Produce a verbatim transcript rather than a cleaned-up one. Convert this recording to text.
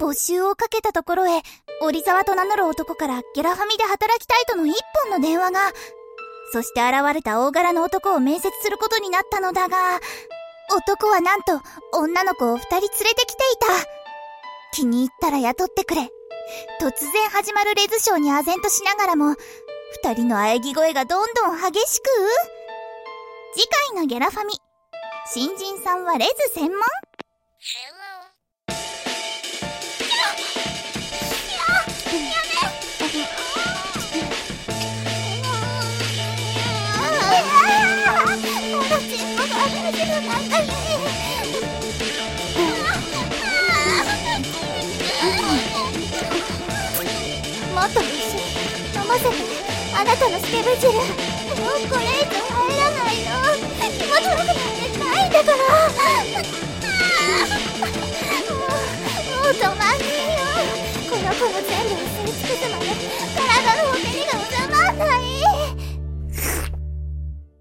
募集をかけたところへ、折沢と名乗る男からゲラファミで働きたいとの一本の電話が。そして現れた大柄の男を面接することになったのだが、男はなんと女の子を二人連れてきていた。気に入ったら雇ってくれ。突然始まるレズショーに唖然としながらも、二人の喘ぎ声がどんどん激しく。次回のゲラファミ、新人さんはレズ専門？もっと一緒に飲ませて、あなたのスケベ汁。もうこれ以上入らないの。気持ち悪くなってないんだから。もう、もう止まんない。